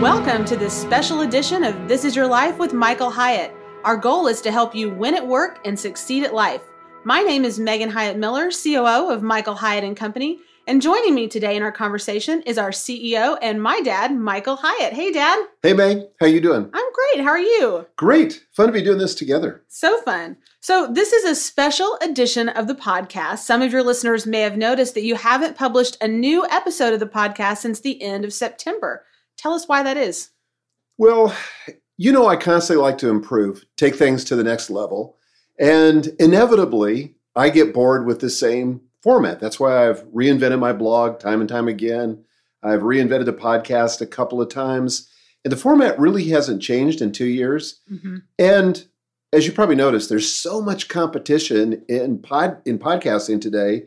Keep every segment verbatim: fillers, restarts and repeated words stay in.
Welcome to this special edition of This Is Your Life with Michael Hyatt. Our goal is to help you win at work and succeed at life. My name is Megan Hyatt Miller, C O O of Michael Hyatt and Company, and joining me today in our conversation is our C E O and my dad, Michael Hyatt. Hey, Dad. Hey, Meg. How you doing? I'm great. How are you? Great. Fun to be doing this together. So fun. So this is a special edition of the podcast. Some of your listeners may have noticed that you haven't published a new episode of the podcast since the end of September. Tell us why that is. Well, you know I constantly like to improve, take things to the next level, and inevitably I get bored with the same format. That's why I've reinvented my blog time and time again. I've reinvented the podcast a couple of times, and the format really hasn't changed in two years. Mm-hmm. And as you probably noticed, there's so much competition in pod in podcasting today,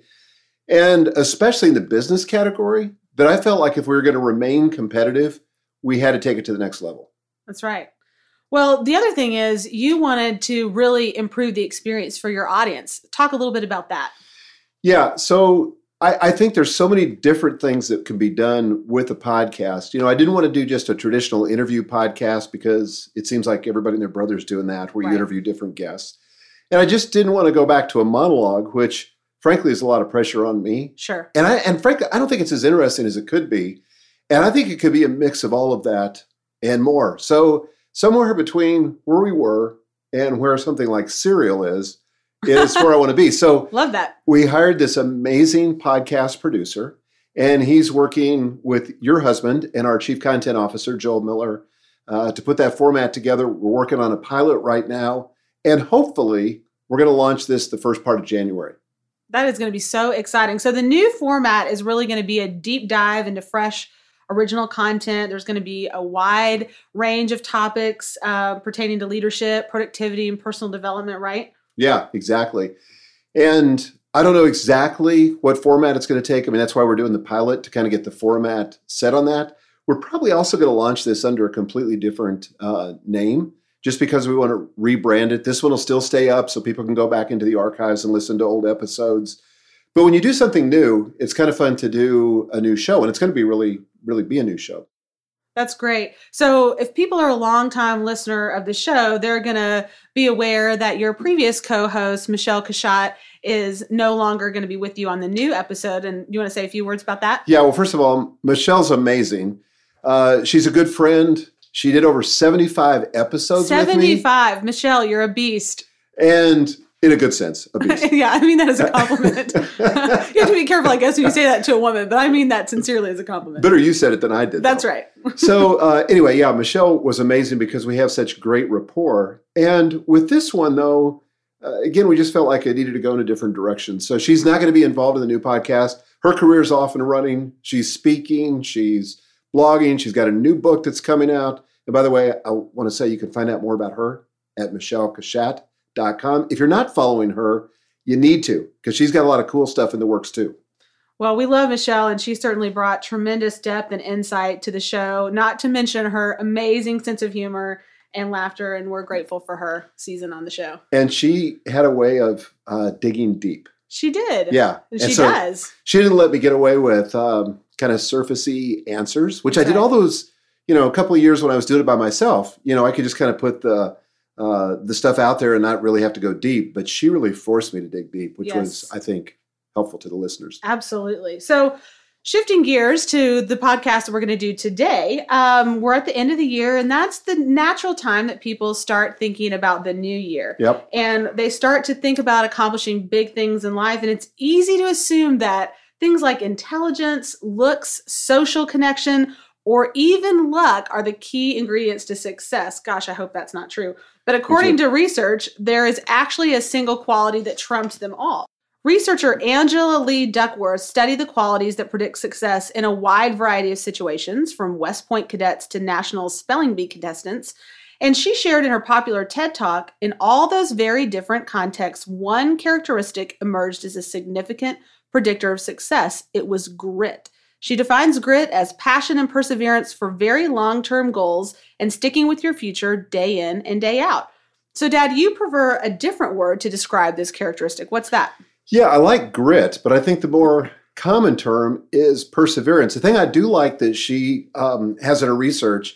and especially in the business category, that I felt like if we were going to remain competitive, we had to take it to the next level. That's right. Well, the other thing is you wanted to really improve the experience for your audience. Talk a little bit about that. Yeah. So I, I think there's so many different things that can be done with a podcast. You know, I didn't want to do just a traditional interview podcast because it seems like everybody and their brother's doing that, where you right. interview different guests. And I just didn't want to go back to a monologue, which frankly is a lot of pressure on me. Sure. And I and frankly, I don't think it's as interesting as it could be. And I think it could be a mix of all of that and more. So somewhere between where we were and where something like Serial is, is where I want to be. So love that. We hired this amazing podcast producer, and he's working with your husband and our chief content officer, Joel Miller, uh, to put that format together. We're working on a pilot right now, and hopefully we're going to launch this the first part of January. That is going to be so exciting. So the new format is really going to be a deep dive into fresh original content. There's going to be a wide range of topics uh, pertaining to leadership, productivity, and personal development, right? Yeah, exactly. And I don't know exactly what format it's going to take. I mean, that's why we're doing the pilot, to kind of get the format set on that. We're probably also going to launch this under a completely different uh, name, just because we want to rebrand it. This one will still stay up so people can go back into the archives and listen to old episodes. But when you do something new, it's kind of fun to do a new show, and it's going to be really, really be a new show. That's great. So if people are a longtime listener of the show, they're going to be aware that your previous co-host, Michelle Kashat, is no longer going to be with you on the new episode. And you want to say a few words about that? Yeah, well, first of all, Michelle's amazing. Uh, she's a good friend. She did over seventy-five episodes seventy-five. with me. Michelle, you're a beast. And in a good sense, a beast. Yeah, I mean that as a compliment. You have to be careful, I guess, when you say that to a woman, but I mean that sincerely as a compliment. Better you said it than I did. That's though. right. So uh, anyway, yeah, Michelle was amazing because we have such great rapport. And with this one, though, uh, again, we just felt like it needed to go in a different direction. So she's not going to be involved in the new podcast. Her career's off and running. She's speaking. She's blogging. She's got a new book that's coming out. And by the way, I want to say you can find out more about her at michelle kashat dot com. If you're not following her, you need to, because she's got a lot of cool stuff in the works too. Well, we love Michelle, and she certainly brought tremendous depth and insight to the show, not to mention her amazing sense of humor and laughter, and we're grateful for her season on the show. And she had a way of uh, digging deep. She did. Yeah. And she and so does. She didn't let me get away with um, kind of surfacey answers, which exactly. I did all those, you know, a couple of years when I was doing it by myself. You know, I could just kind of put the uh, the stuff out there and not really have to go deep. But she really forced me to dig deep, which yes. was, I think, helpful to the listeners. Absolutely. So shifting gears to the podcast that we're going to do today, um, we're at the end of the year, and that's the natural time that people start thinking about the new year. Yep. And they start to think about accomplishing big things in life. And it's easy to assume that things like intelligence, looks, social connection, or even luck are the key ingredients to success. Gosh, I hope that's not true. But according to research, there is actually a single quality that trumps them all. Researcher Angela Lee Duckworth studied the qualities that predict success in a wide variety of situations, from West Point cadets to national spelling bee contestants. And she shared in her popular TED Talk, in all those very different contexts, one characteristic emerged as a significant predictor of success. It was grit. She defines grit as passion and perseverance for very long-term goals and sticking with your future day in and day out. So, Dad, you prefer a different word to describe this characteristic. What's that? Yeah, I like grit, but I think the more common term is perseverance. The thing I do like that she um, has in her research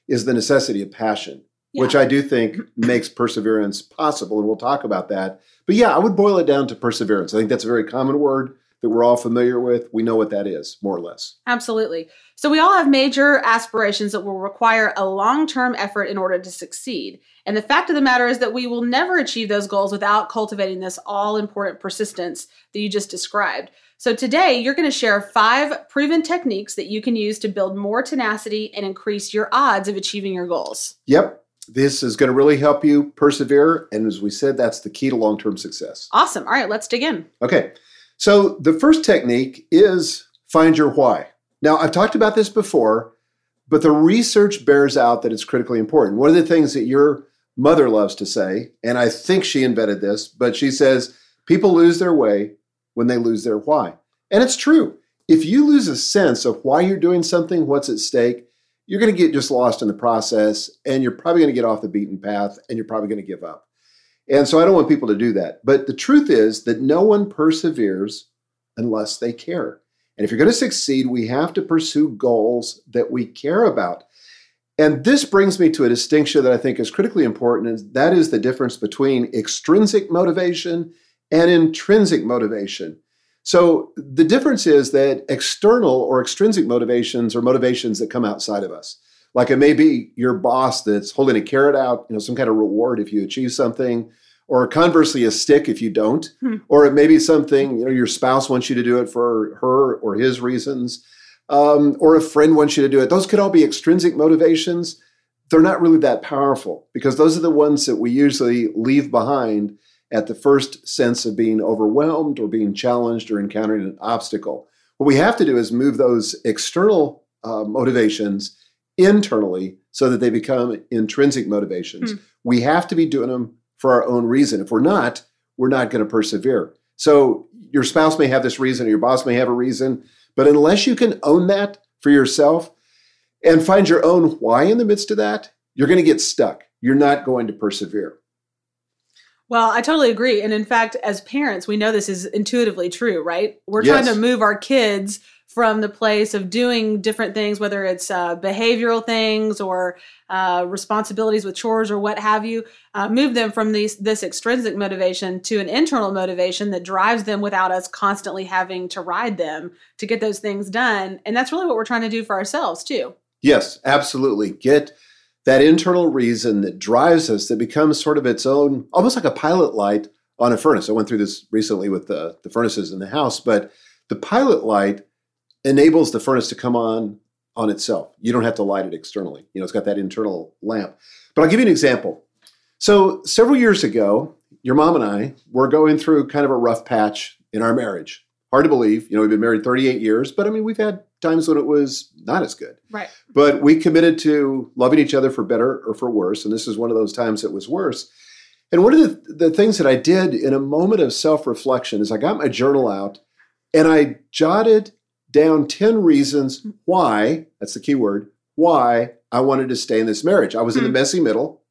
is the necessity of passion, Yeah. which I do think makes perseverance possible. And we'll talk about that. But yeah, I would boil it down to perseverance. I think that's a very common word that we're all familiar with. We know what that is, more or less. Absolutely. So we all have major aspirations that will require a long-term effort in order to succeed. And the fact of the matter is that we will never achieve those goals without cultivating this all-important persistence that you just described. So today, you're going to share five proven techniques that you can use to build more tenacity and increase your odds of achieving your goals. Yep. This is going to really help you persevere. And as we said, that's the key to long-term success. Awesome. All right, let's dig in. Okay. So the first technique is find your why. Now, I've talked about this before, but the research bears out that it's critically important. One of the things that your mother loves to say, and I think she invented this, but she says, people lose their way when they lose their why. And it's true. If you lose a sense of why you're doing something, what's at stake, you're going to get just lost in the process, and you're probably going to get off the beaten path, and you're probably going to give up. And so I don't want people to do that. But the truth is that no one perseveres unless they care. And if you're going to succeed, we have to pursue goals that we care about. And this brings me to a distinction that I think is critically important, and that is the difference between extrinsic motivation and intrinsic motivation. So the difference is that external or extrinsic motivations are motivations that come outside of us. Like it may be your boss that's holding a carrot out, you know, some kind of reward if you achieve something, or conversely a stick if you don't, hmm. or it may be something, you know, your spouse wants you to do it for her or his reasons, um, or a friend wants you to do it. Those could all be extrinsic motivations. They're not really that powerful because those are the ones that we usually leave behind at the first sense of being overwhelmed or being challenged or encountering an obstacle. What we have to do is move those external uh, motivations internally so that they become intrinsic motivations. Hmm. We have to be doing them for our own reason. If we're not, we're not going to persevere. So your spouse may have this reason or your boss may have a reason, but unless you can own that for yourself and find your own why in the midst of that, you're going to get stuck. You're not going to persevere. Well, I totally agree. And in fact, as parents, we know this is intuitively true, right? We're Yes. trying to move our kids from the place of doing different things, whether it's uh, behavioral things or uh, responsibilities with chores or what have you, uh, move them from these, this extrinsic motivation to an internal motivation that drives them without us constantly having to ride them to get those things done. And that's really what we're trying to do for ourselves too. Yes, absolutely. Get that internal reason that drives us, that becomes sort of its own, almost like a pilot light on a furnace. I went through this recently with the, the furnaces in the house, but the pilot light enables the furnace to come on on itself. You don't have to light it externally. You know, it's got that internal lamp. But I'll give you an example. So several years ago, your mom and I were going through kind of a rough patch in our marriage. Hard to believe. You know, we've been married thirty-eight years, but I mean, we've had times when it was not as good. Right. But we committed to loving each other for better or for worse. And this is one of those times that was worse. And one of the, the things that I did in a moment of self-reflection is I got my journal out and I jotted down ten reasons why, that's the key word, why I wanted to stay in this marriage. I was hmm. in the messy middle.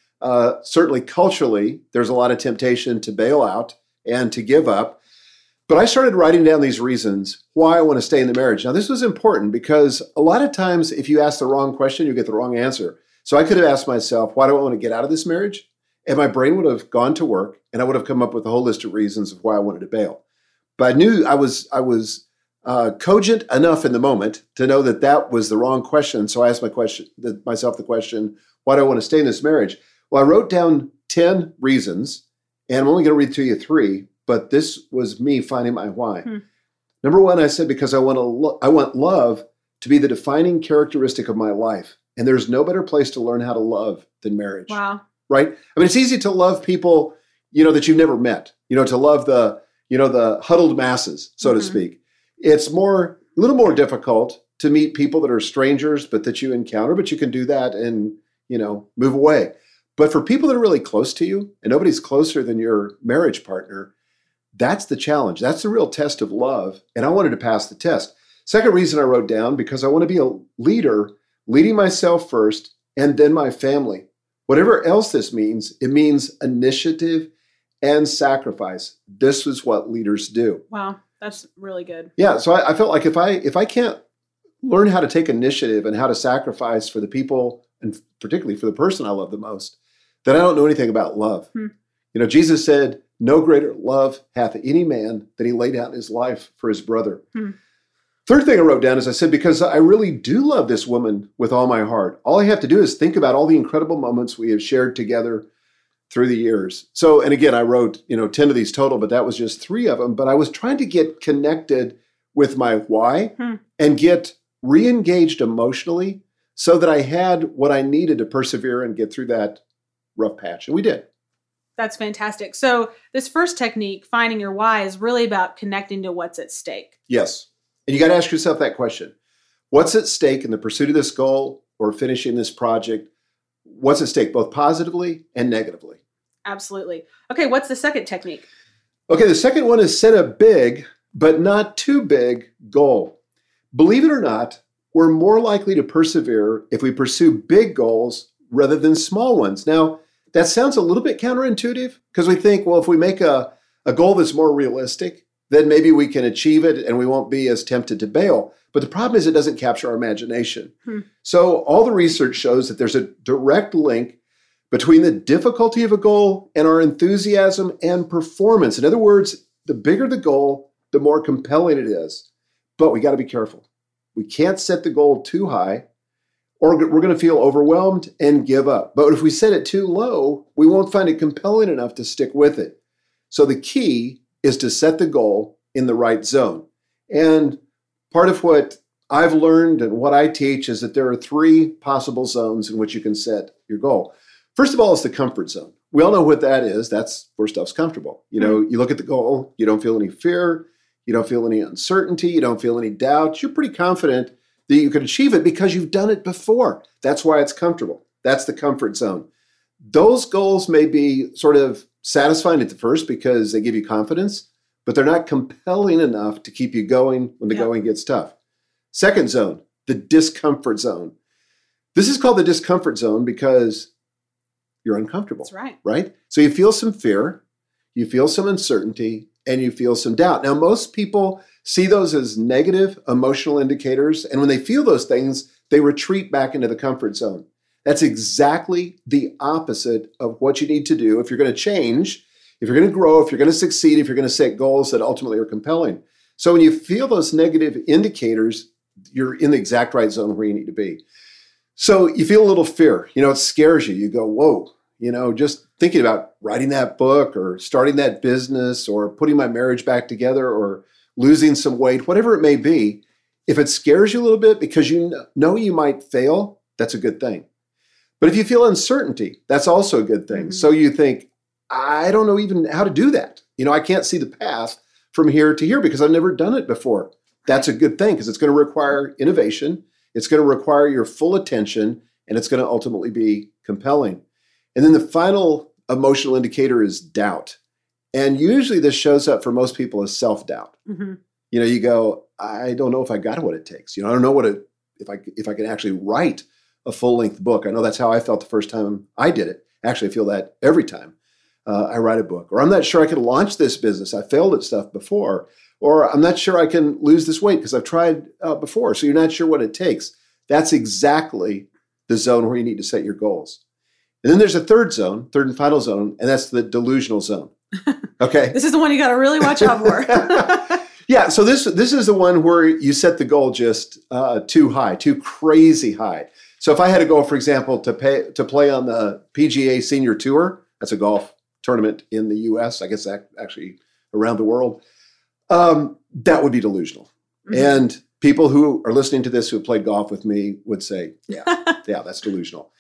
Uh, certainly culturally, there's a lot of temptation to bail out and to give up. But I started writing down these reasons why I want to stay in the marriage. Now, this was important because a lot of times if you ask the wrong question, you get the wrong answer. So I could have asked myself, why do I want to get out of this marriage? And my brain would have gone to work and I would have come up with a whole list of reasons of why I wanted to bail. But I knew I was, I was uh, cogent enough in the moment to know that that was the wrong question. So I asked my question, the, myself the question, why do I want to stay in this marriage? Well, I wrote down ten reasons, and I'm only going to read to you three, but this was me finding my why. Hmm. Number one, I said, because I want to, lo- I want love to be the defining characteristic of my life. And there's no better place to learn how to love than marriage. Wow. Right? I mean, it's easy to love people, you know, that you've never met, you know, to love the, you know, the huddled masses, so mm-hmm. to speak. It's more, a little more difficult to meet people that are strangers, but that you encounter, but you can do that and, you know, move away. But for people that are really close to you, and nobody's closer than your marriage partner, that's the challenge. That's the real test of love. And I wanted to pass the test. Second reason I wrote down, because I want to be a leader, leading myself first, and then my family. Whatever else this means, it means initiative and sacrifice. This is what leaders do. Wow, that's really good. Yeah, so I, I felt like if I if I can't learn how to take initiative and how to sacrifice for the people and particularly for the person I love the most, that I don't know anything about love. Hmm. You know, Jesus said, no greater love hath any man than he laid down his life for his brother. Hmm. Third thing I wrote down is I said, because I really do love this woman with all my heart. All I have to do is think about all the incredible moments we have shared together through the years. So, and again, I wrote, you know, ten of these total, but that was just three of them. But I was trying to get connected with my why Hmm. and get re-engaged emotionally so that I had what I needed to persevere and get through that rough patch. And we did. That's fantastic. So this first technique, finding your why, is really about connecting to what's at stake. Yes. And you got to ask yourself that question. What's at stake in the pursuit of this goal or finishing this project? What's at stake, both positively and negatively? Absolutely. Okay, what's the second technique? Okay, the second one is set a big, but not too big goal. Believe it or not, we're more likely to persevere if we pursue big goals rather than small ones. Now, that sounds a little bit counterintuitive because we think, well, if we make a, a goal that's more realistic, then maybe we can achieve it and we won't be as tempted to bail. But the problem is it doesn't capture our imagination. Hmm. So all the research shows that there's a direct link between the difficulty of a goal and our enthusiasm and performance. In other words, the bigger the goal, the more compelling it is. But we got to be careful. We can't set the goal too high or we're going to feel overwhelmed and give up. But if we set it too low, we won't find it compelling enough to stick with it. So the key is to set the goal in the right zone. And part of what I've learned and what I teach is that there are three possible zones in which you can set your goal. First of all, it's the comfort zone. We all know what that is. That's where stuff's comfortable. You know, you look at the goal, you don't feel any fear, you don't feel any uncertainty, you don't feel any doubt. You're pretty confident that you can achieve it because you've done it before. That's why it's comfortable. That's the comfort zone. Those goals may be sort of satisfying at the first because they give you confidence, but they're not compelling enough to keep you going when the Yeah. going gets tough. Second zone, the discomfort zone. This is called the discomfort zone because you're uncomfortable. That's right. Right? So you feel some fear, you feel some uncertainty, and you feel some doubt. Now, most people see those as negative emotional indicators, and when they feel those things, they retreat back into the comfort zone. That's exactly the opposite of what you need to do if you're going to change, if you're going to grow, if you're going to succeed, if you're going to set goals that ultimately are compelling. So when you feel those negative indicators, you're in the exact right zone where you need to be. So you feel a little fear, you know, it scares you. You go, whoa, you know, just thinking about writing that book or starting that business or putting my marriage back together or losing some weight, whatever it may be. If it scares you a little bit because you know you might fail, that's a good thing. But if you feel uncertainty, that's also a good thing. Mm-hmm. So you think, I don't know even how to do that. You know, I can't see the path from here to here because I've never done it before. That's a good thing because it's going to require innovation. It's going to require your full attention, and it's going to ultimately be compelling. And then the final emotional indicator is doubt. And usually this shows up for most people as self-doubt. Mm-hmm. You know, you go, I don't know if I got what it takes. You know, I don't know what it, if I if I can actually write a full-length book. I know that's how I felt the first time I did it. Actually, I feel that every time uh, I write a book. Or I'm not sure I can launch this business. I failed at stuff before. Or I'm not sure I can lose this weight because I've tried uh, before. So you're not sure what it takes. That's exactly the zone where you need to set your goals. And then there's a third zone, third and final zone, and that's the delusional zone. Okay. This is the one you got to really watch out for. Yeah, so this this is the one where you set the goal just uh, too high, too crazy high. So if I had a goal, for example, to pay to play on the P G A Senior Tour, that's a golf tournament in the U S, I guess actually around the world, um, that would be delusional. Mm-hmm. And people who are listening to this who have played golf with me would say, yeah, yeah, that's delusional.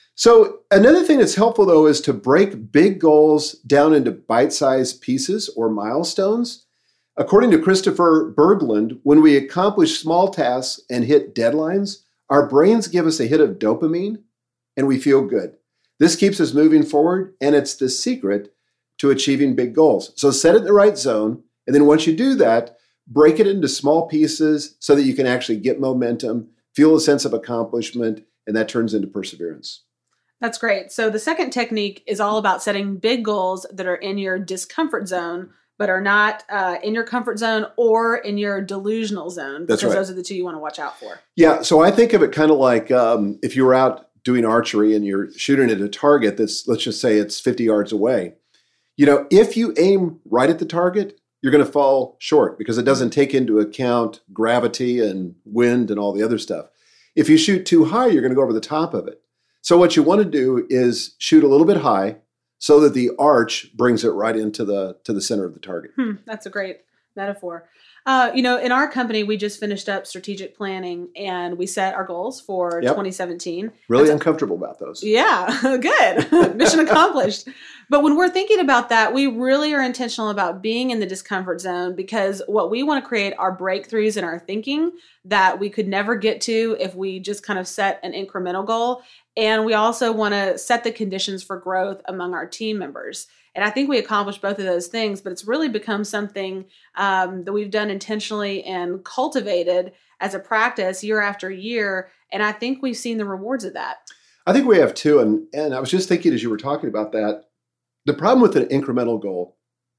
So another thing that's helpful, though, is to break big goals down into bite-sized pieces or milestones. According to Christopher Berglund, when we accomplish small tasks and hit deadlines, our brains give us a hit of dopamine and we feel good. This keeps us moving forward, and it's the secret to achieving big goals. So set it in the right zone, and then once you do that, break it into small pieces so that you can actually get momentum, feel a sense of accomplishment, and that turns into perseverance. That's great. So the second technique is all about setting big goals that are in your discomfort zone, but are not uh, in your comfort zone or in your delusional zone. That's because right. Those are the two you want to watch out for. Yeah. So I think of it kind of like um, if you were out doing archery and you're shooting at a target that's, let's just say it's fifty yards away. You know, if you aim right at the target, you're going to fall short because it doesn't take into account gravity and wind and all the other stuff. If you shoot too high, you're going to go over the top of it. So what you want to do is shoot a little bit high so that the arch brings it right into the to the center of the target. Hmm, that's a great metaphor. Uh, you know, in our company, we just finished up strategic planning and we set our goals for yep. twenty seventeen. Really so, uncomfortable about those. Yeah, good. Mission accomplished. But when we're thinking about that, we really are intentional about being in the discomfort zone because what we want to create are breakthroughs in our thinking that we could never get to if we just kind of set an incremental goal. And we also want to set the conditions for growth among our team members. And I think we accomplished both of those things, but it's really become something um, that we've done intentionally and cultivated as a practice year after year. And I think we've seen the rewards of that. I think we have too. And, and I was just thinking as you were talking about that, the problem with an incremental goal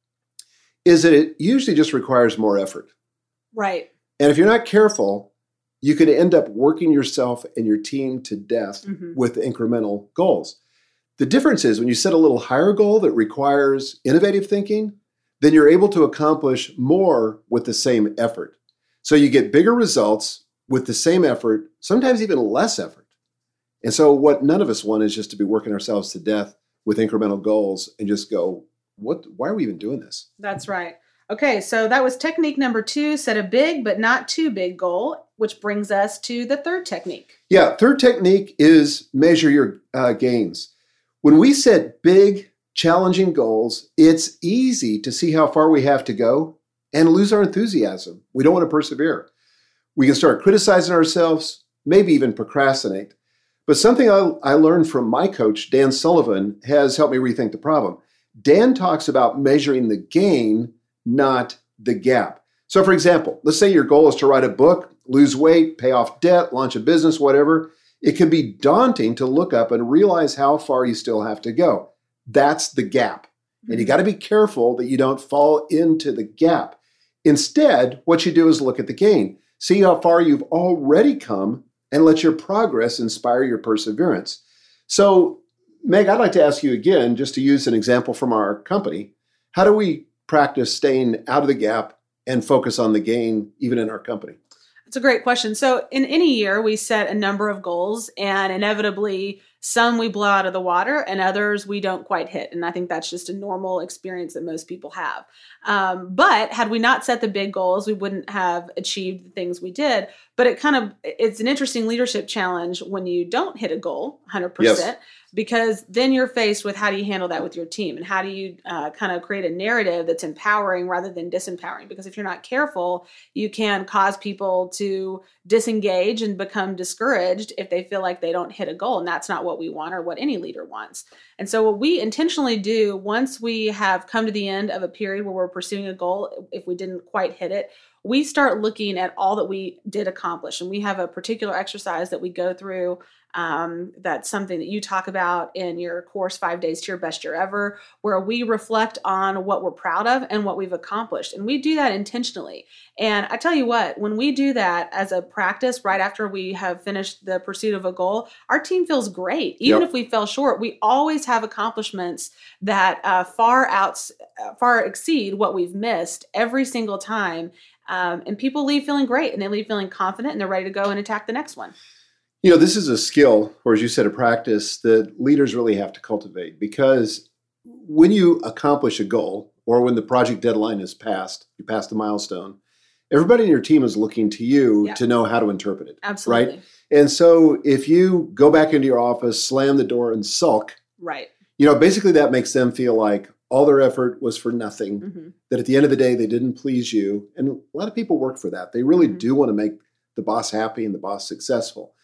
is that it usually just requires more effort. Right. And if you're not careful, you could end up working yourself and your team to death mm-hmm. with incremental goals. The difference is when you set a little higher goal that requires innovative thinking, then you're able to accomplish more with the same effort. So you get bigger results with the same effort, sometimes even less effort. And so what none of us want is just to be working ourselves to death with incremental goals and just go, what? Why are we even doing this? That's right. Okay, so that was technique number two, set a big but not too big goal, which brings us to the third technique. Yeah, third technique is measure your uh, gains. When we set big, challenging goals, it's easy to see how far we have to go and lose our enthusiasm. We don't want to persevere. We can start criticizing ourselves, maybe even procrastinate. But something I, I learned from my coach, Dan Sullivan, has helped me rethink the problem. Dan talks about measuring the gain, not the gap. So for example, let's say your goal is to write a book, lose weight, pay off debt, launch a business, whatever. It can be daunting to look up and realize how far you still have to go. That's the gap. And you got to be careful that you don't fall into the gap. Instead, what you do is look at the gain. See how far you've already come and let your progress inspire your perseverance. So, Meg, I'd like to ask you again, just to use an example from our company, how do we practice staying out of the gap and focus on the gain even in our company? It's a great question. So in any year, we set a number of goals and inevitably some we blow out of the water and others we don't quite hit. And I think that's just a normal experience that most people have. Um, but had we not set the big goals, we wouldn't have achieved the things we did. But it kind of, it's an interesting leadership challenge when you don't hit a goal one hundred percent. Yes. Because then you're faced with how do you handle that with your team and how do you uh, kind of create a narrative that's empowering rather than disempowering? Because if you're not careful, you can cause people to disengage and become discouraged if they feel like they don't hit a goal. And that's not what we want or what any leader wants. And so what we intentionally do once we have come to the end of a period where we're pursuing a goal, if we didn't quite hit it, we start looking at all that we did accomplish. And we have a particular exercise that we go through. Um, that's something that you talk about in your course, Five Days to Your Best Year Ever, where we reflect on what we're proud of and what we've accomplished. And we do that intentionally. And I tell you what, when we do that as a practice right after we have finished the pursuit of a goal, our team feels great. Even yep. if we fell short, we always have accomplishments that uh, far out, far exceed what we've missed every single time. Um, and people leave feeling great and they leave feeling confident and they're ready to go and attack the next one. You know, this is a skill, or as you said, a practice that leaders really have to cultivate, because when you accomplish a goal or when the project deadline is passed, you pass the milestone, everybody in your team is looking to you yeah. to know how to interpret it. Absolutely. Right? And so if you go back into your office, slam the door and sulk, right. you know, basically that makes them feel like all their effort was for nothing, mm-hmm. that at the end of the day, they didn't please you. And a lot of people work for that. They really mm-hmm. do want to make the boss happy and the boss successful.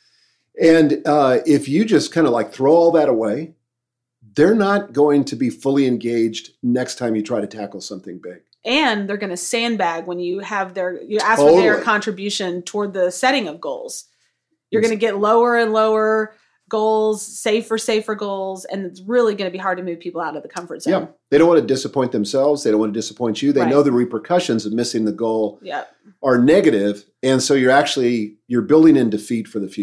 And uh, if you just kind of like throw all that away, they're not going to be fully engaged next time you try to tackle something big. And they're going to sandbag when you have their, you ask totally. for their contribution toward the setting of goals. You're going to get lower and lower goals, safer, safer goals, and it's really going to be hard to move people out of the comfort zone. Yeah, they don't want to disappoint themselves. They don't want to disappoint you. They right. know the repercussions of missing the goal yep. are negative, and so you're actually, you're building in defeat for the future.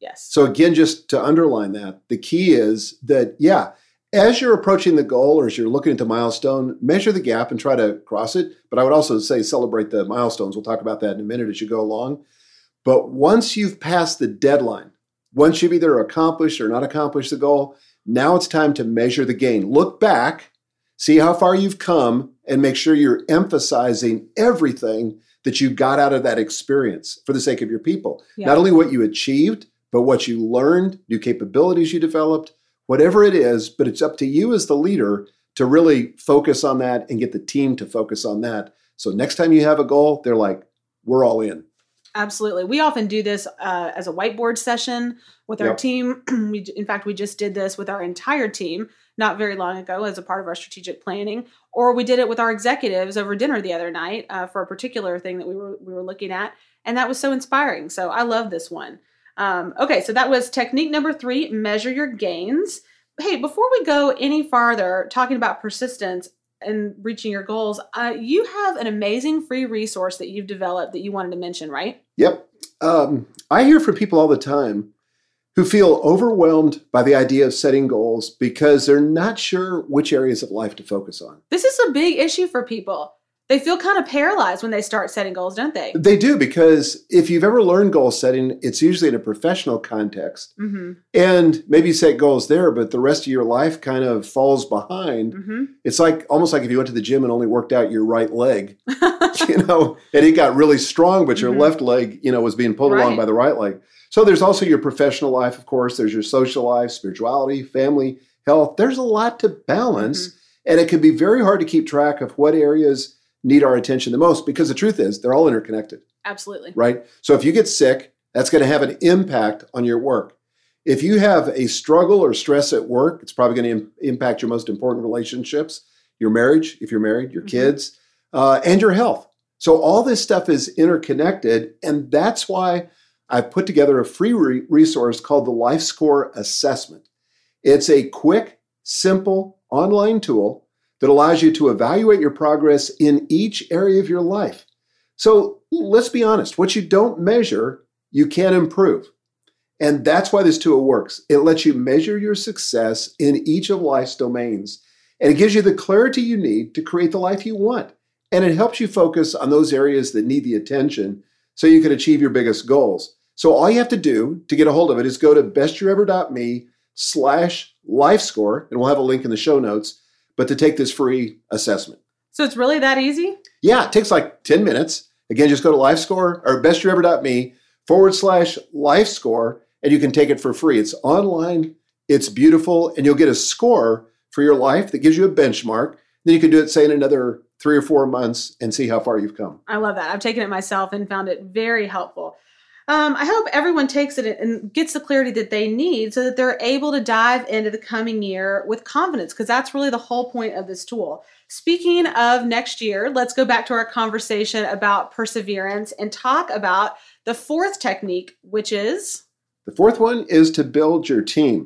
Yes. So again, just to underline that, the key is that, yeah, as you're approaching the goal or as you're looking at the milestone, measure the gap and try to cross it. But I would also say celebrate the milestones. We'll talk about that in a minute as you go along. But once you've passed the deadline, once you've either accomplished or not accomplished the goal, now it's time to measure the gain. Look back, see how far you've come, and make sure you're emphasizing everything that you got out of that experience for the sake of your people. Yeah. Not only what you achieved, but what you learned, new capabilities you developed, whatever it is, but it's up to you as the leader to really focus on that and get the team to focus on that. So next time you have a goal, they're like, we're all in. Absolutely. We often do this uh, as a whiteboard session with our yep. team. we, in fact, we just did this with our entire team not very long ago as a part of our strategic planning, or we did it with our executives over dinner the other night uh, for a particular thing that we were we were looking at, and that was so inspiring. So I love this one. Um, okay, so that was technique number three, measure your gains. Hey, before we go any farther talking about persistence and reaching your goals, uh, you have an amazing free resource that you've developed that you wanted to mention, right? Yep. Um, I hear from people all the time who feel overwhelmed by the idea of setting goals because they're not sure which areas of life to focus on. This is a big issue for people. They feel kind of paralyzed when they start setting goals, don't they? They do, because if you've ever learned goal setting, it's usually in a professional context. Mm-hmm. And maybe you set goals there, but the rest of your life kind of falls behind. Mm-hmm. It's like almost like if you went to the gym and only worked out your right leg, you know, and it got really strong, but your mm-hmm. left leg, you know, was being pulled right. along by the right leg. So there's also your professional life, of course. There's your social life, spirituality, family, health. There's a lot to balance. Mm-hmm. And it can be very hard to keep track of what areas need our attention the most, because the truth is they're all interconnected. Absolutely. Right? So if you get sick, that's going to have an impact on your work. If you have a struggle or stress at work, it's probably going to im- impact your most important relationships, your marriage, if you're married, your mm-hmm. kids, uh, and your health. So all this stuff is interconnected. And that's why I've put together a free re- resource called the LifeScore Assessment. It's a quick, simple online tool that allows you to evaluate your progress in each area of your life. So let's be honest, what you don't measure, you can't improve. And that's why this tool works. It lets you measure your success in each of life's domains. And it gives you the clarity you need to create the life you want. And it helps you focus on those areas that need the attention so you can achieve your biggest goals. So all you have to do to get a hold of it is go to bestyouever.me slash LifeScore, and we'll have a link in the show notes, but to take this free assessment. So it's really that easy? Yeah, it takes like ten minutes. Again, just go to LifeScore or bestyouever.me forward slash LifeScore, and you can take it for free. It's online, it's beautiful, and you'll get a score for your life that gives you a benchmark. Then you can do it, say, in another three or four months and see how far you've come. I love that. I've taken it myself and found it very helpful. Um, I hope everyone takes it and gets the clarity that they need so that they're able to dive into the coming year with confidence, because that's really the whole point of this tool. Speaking of next year, let's go back to our conversation about perseverance and talk about the fourth technique, which is? The fourth one is to build your team.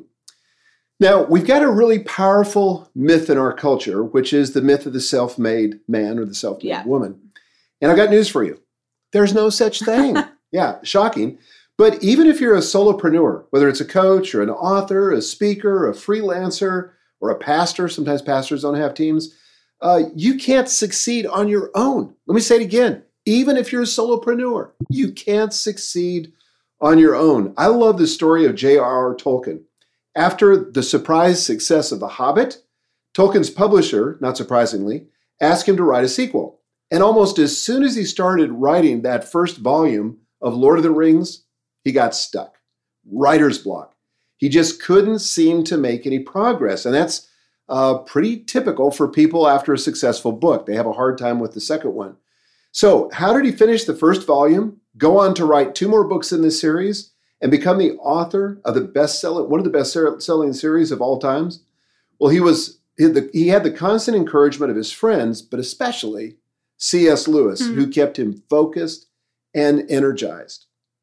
Now, we've got a really powerful myth in our culture, which is the myth of the self-made man or the self-made yeah. woman. And I've got news for you. There's no such thing. Yeah, shocking. But even if you're a solopreneur, whether it's a coach or an author, a speaker, a freelancer, or a pastor, sometimes pastors don't have teams, uh, you can't succeed on your own. Let me say it again. Even if you're a solopreneur, you can't succeed on your own. I love the story of J R R Tolkien. After the surprise success of The Hobbit, Tolkien's publisher, not surprisingly, asked him to write a sequel. And almost as soon as he started writing that first volume of Lord of the Rings, he got stuck. Writer's block. He just couldn't seem to make any progress. And that's uh, pretty typical for people after a successful book. They have a hard time with the second one. So how did he finish the first volume, go on to write two more books in this series, and become the author of the best-selling, one of the best-selling series of all times? Well, he was he had the constant encouragement of his friends, but especially C S Lewis, mm-hmm. who kept him focused and energized.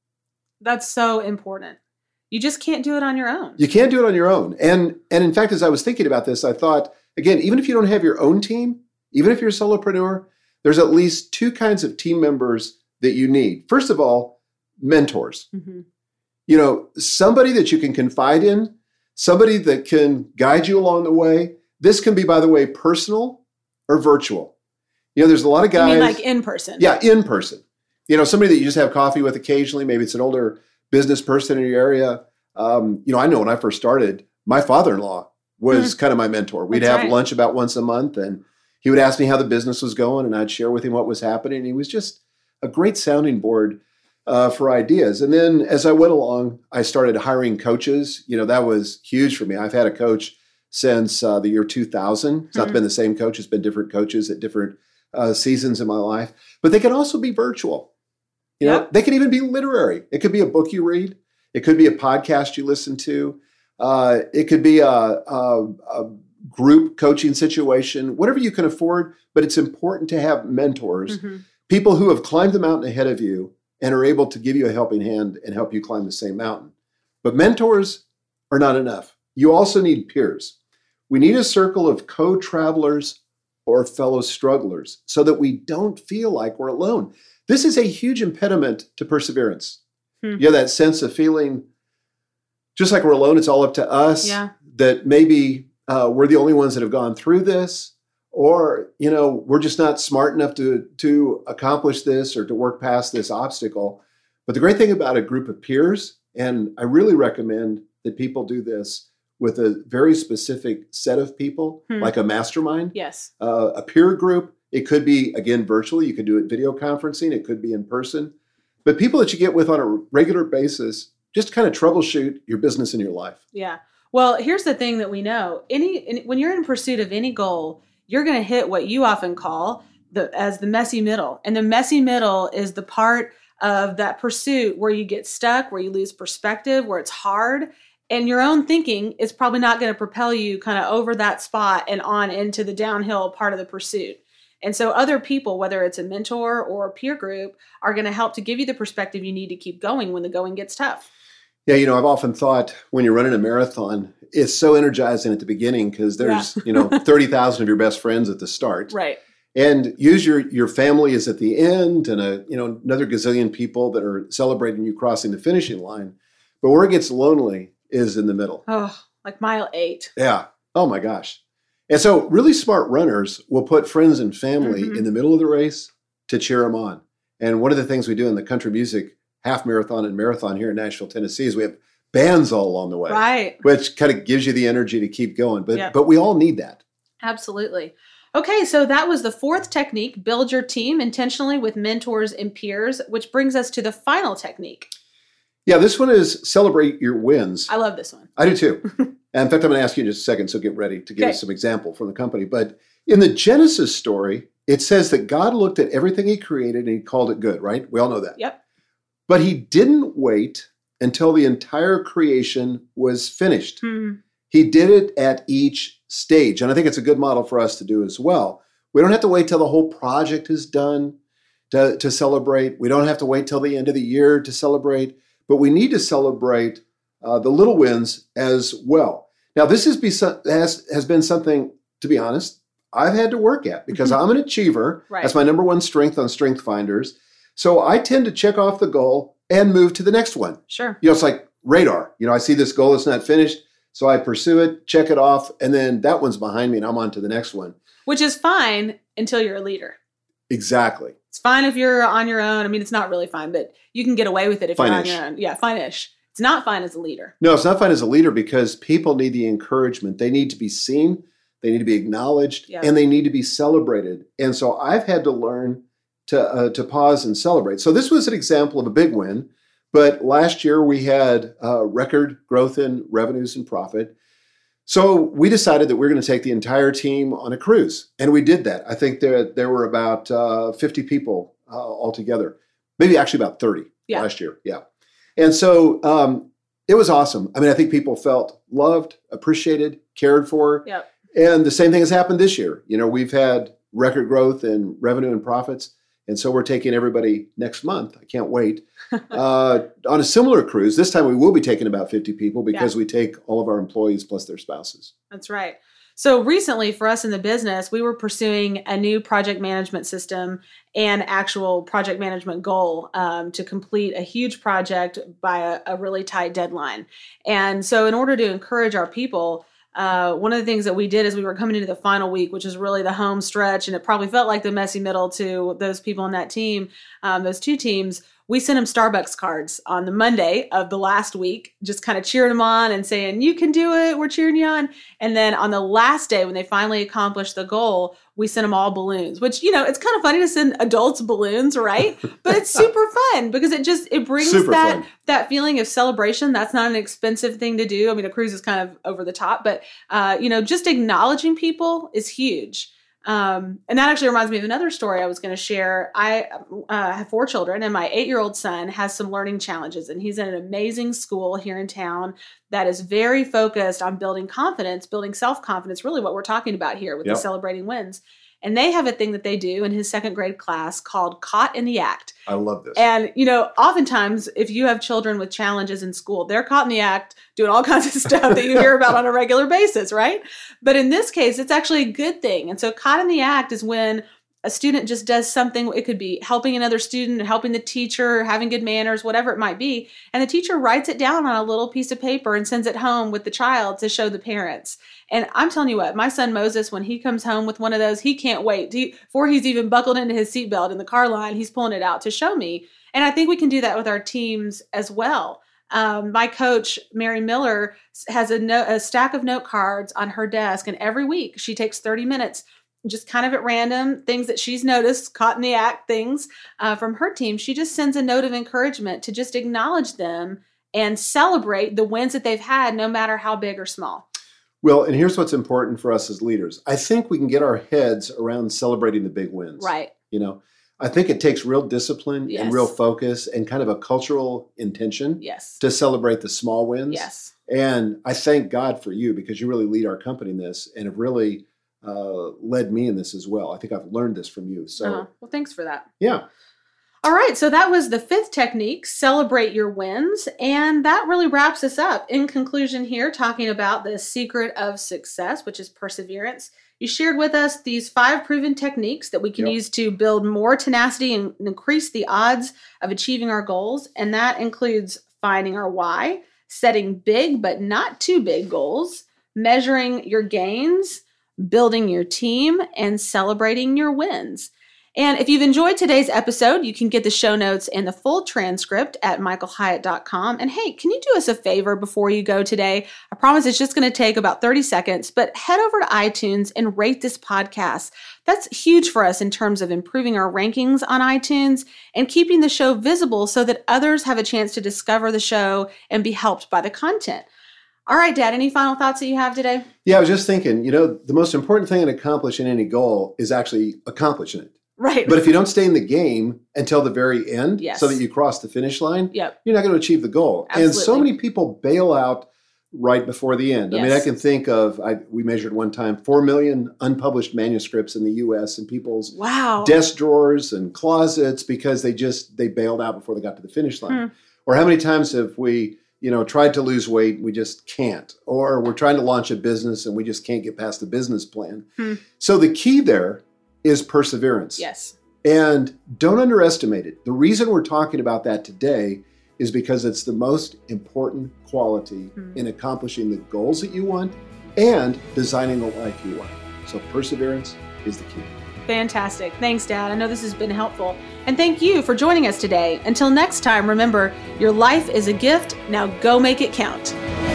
That's so important. You just can't do it on your own. You can't do it on your own. And, and in fact, as I was thinking about this, I thought, again, even if you don't have your own team, even if you're a solopreneur, there's at least two kinds of team members that you need. First of all, mentors. Mm-hmm. You know, somebody that you can confide in, somebody that can guide you along the way. This can be, by the way, personal or virtual. You know, there's a lot of guys. You mean like in person? Yeah, in person. You know, somebody that you just have coffee with occasionally. Maybe it's an older business person in your area. Um, you know, I know when I first started, my father-in-law was mm. kind of my mentor. We'd That's have right. lunch about once a month, and he would ask me how the business was going, and I'd share with him what was happening. And he was just a great sounding board uh, for ideas. And then as I went along, I started hiring coaches. You know, that was huge for me. I've had a coach since uh, the year two thousand. It's mm. not been the same coach. It's been different coaches at different uh, seasons in my life. But they can also be virtual. You know, yep. They can even be literary. It could be a book you read. It could be a podcast you listen to. Uh, it could be a, a, a group coaching situation, whatever you can afford. But it's important to have mentors, mm-hmm. people who have climbed the mountain ahead of you and are able to give you a helping hand and help you climb the same mountain. But mentors are not enough. You also need peers. We need a circle of co-travelers or fellow strugglers so that we don't feel like we're alone. This is a huge impediment to perseverance. Hmm. You have that sense of feeling just like we're alone. It's all up to us. Yeah. That maybe uh, we're the only ones that have gone through this, or, you know, we're just not smart enough to, to accomplish this or to work past this obstacle. But the great thing about a group of peers, and I really recommend that people do this with a very specific set of people, hmm. like a mastermind. Yes. Uh, a peer group. It could be, again, virtually. You could do it video conferencing. It could be in person. But people that you get with on a regular basis, just kind of troubleshoot your business and your life. Yeah. Well, here's the thing that we know. Any when you're in pursuit of any goal, you're going to hit what you often call the as the messy middle. And the messy middle is the part of that pursuit where you get stuck, where you lose perspective, where it's hard. And your own thinking is probably not going to propel you kind of over that spot and on into the downhill part of the pursuit. And so other people, whether it's a mentor or a peer group, are going to help to give you the perspective you need to keep going when the going gets tough. Yeah, you know, I've often thought when you're running a marathon, it's so energizing at the beginning because there's, yeah. you know, thirty thousand of your best friends at the start. Right. And use your your family is at the end and, a you know, another gazillion people that are celebrating you crossing the finishing line. But where it gets lonely is in the middle. Oh, like mile eight. Yeah. Oh, my gosh. And so really smart runners will put friends and family mm-hmm. in the middle of the race to cheer them on. And one of the things we do in the country music half marathon and marathon here in Nashville, Tennessee is we have bands all along the way. Right. Which kind of gives you the energy to keep going. But, yep. but we all need that. Absolutely. Okay, so that was the fourth technique, build your team intentionally with mentors and peers, which brings us to the final technique. Yeah, this one is celebrate your wins. I love this one. I do too. In fact, I'm going to ask you in just a second, so get ready to give okay. us some example from the company. But in the Genesis story, it says that God looked at everything he created and he called it good, right? We all know that. Yep. But he didn't wait until the entire creation was finished. Hmm. He did it at each stage. And I think it's a good model for us to do as well. We don't have to wait till the whole project is done to, to celebrate. We don't have to wait till the end of the year to celebrate. But we need to celebrate uh, the little wins as well. Now, this has, be, has, has been something, to be honest, I've had to work at because I'm an achiever. Right. That's my number one strength on Strength Finders. So I tend to check off the goal and move to the next one. Sure. You know, it's like radar. You know, I see this goal that's not finished, so I pursue it, check it off, and then that one's behind me and I'm on to the next one. Which is fine until you're a leader. Exactly. It's fine if you're on your own. I mean, it's not really fine, but you can get away with it if Fine-ish. you're on your own. Yeah, fine-ish. It's not fine as a leader. No, it's not fine as a leader because people need the encouragement. They need to be seen, they need to be acknowledged, yeah. and they need to be celebrated. And so I've had to learn to uh, to pause and celebrate. So this was an example of a big win. But last year we had uh, record growth in revenues and profit. So we decided that we we're going to take the entire team on a cruise. And we did that. I think there, there were about uh, fifty people uh, altogether, maybe actually about thirty yeah. last year. Yeah. And so um, it was awesome. I mean, I think people felt loved, appreciated, cared for. Yep. And the same thing has happened this year. You know, we've had record growth in revenue and profits. And so we're taking everybody next month. I can't wait. uh, on a similar cruise. This time we will be taking about fifty people because yeah. we take all of our employees plus their spouses. That's right. So recently for us in the business, we were pursuing a new project management system and actual project management goal um, to complete a huge project by a, a really tight deadline. And so in order to encourage our people, uh, one of the things that we did as we were coming into the final week, which is really the home stretch, and it probably felt like the messy middle to those people on that team, um, those two teams, we sent them Starbucks cards on the Monday of the last week, just kind of cheering them on and saying, you can do it, we're cheering you on. And then on the last day, when they finally accomplished the goal, we sent them all balloons, which, you know, it's kind of funny to send adults balloons, right? But it's super fun because it just, it brings Super that, fun. that feeling of celebration. That's not an expensive thing to do. I mean, a cruise is kind of over the top, but, uh, you know, just acknowledging people is huge. Um, and that actually reminds me of another story I was going to share. I uh, have four children, and my eight-year-old son has some learning challenges, and he's in an amazing school here in town that is very focused on building confidence, building self-confidence, really what we're talking about here with Yep. the celebrating wins. And they have a thing that they do in his second grade class called Caught in the Act. I love this. And, you know, oftentimes if you have children with challenges in school, they're caught in the act doing all kinds of stuff that you hear about on a regular basis, right? But in this case, it's actually a good thing. And so caught in the act is when a student just does something. It could be helping another student, helping the teacher, having good manners, whatever it might be. And the teacher writes it down on a little piece of paper and sends it home with the child to show the parents. And I'm telling you what, my son Moses, when he comes home with one of those, he can't wait. He, before he's even buckled into his seatbelt in the car line, he's pulling it out to show me. And I think we can do that with our teams as well. Um, my coach, Mary Miller, has a, no, a stack of note cards on her desk. And every week she takes thirty minutes, just kind of at random, things that she's noticed, caught in the act things uh, from her team. She just sends a note of encouragement to just acknowledge them and celebrate the wins that they've had, no matter how big or small. Well, and here's what's important for us as leaders. I think we can get our heads around celebrating the big wins. Right. You know, I think it takes real discipline Yes. and real focus and kind of a cultural intention Yes. to celebrate the small wins. Yes. And I thank God for you because you really lead our company in this and have really uh, led me in this as well. I think I've learned this from you. So, Uh-huh. Well, thanks for that. yeah. All right, so that was the fifth technique, celebrate your wins, and that really wraps us up. In conclusion here, talking about the secret of success, which is perseverance. You shared with us these five proven techniques that we can Yep. use to build more tenacity and increase the odds of achieving our goals, and that includes finding our why, setting big but not too big goals, measuring your gains, building your team, and celebrating your wins. And if you've enjoyed today's episode, you can get the show notes and the full transcript at michael hyatt dot com. And hey, can you do us a favor before you go today? I promise it's just going to take about thirty seconds, but head over to iTunes and rate this podcast. That's huge for us in terms of improving our rankings on iTunes and keeping the show visible so that others have a chance to discover the show and be helped by the content. All right, Dad, any final thoughts that you have today? Yeah, I was just thinking, you know, the most important thing in accomplishing any goal is actually accomplishing it. Right. But if you don't stay in the game until the very end, Yes. so that you cross the finish line, Yep. you're not going to achieve the goal. And so Absolutely. many people bail out right before the end. I mean, I Yes. can think of, I, we measured one time, four million unpublished manuscripts in the U S in people's Wow. desk drawers and closets because they just, they bailed out before they got to the finish line. Hmm. Or how many times have we, you know, tried to lose weight, we just can't. Or we're trying to launch a business and we just can't get past the business plan. Hmm. So the key there is perseverance. Yes. And don't underestimate it. The reason we're talking about that today is because it's the most important quality Hmm. in accomplishing the goals that you want and designing the life you want. So perseverance is the key. Fantastic. Thanks, Dad. I know this has been helpful. And thank you for joining us today. Until next time, remember, your life is a gift. Now go make it count.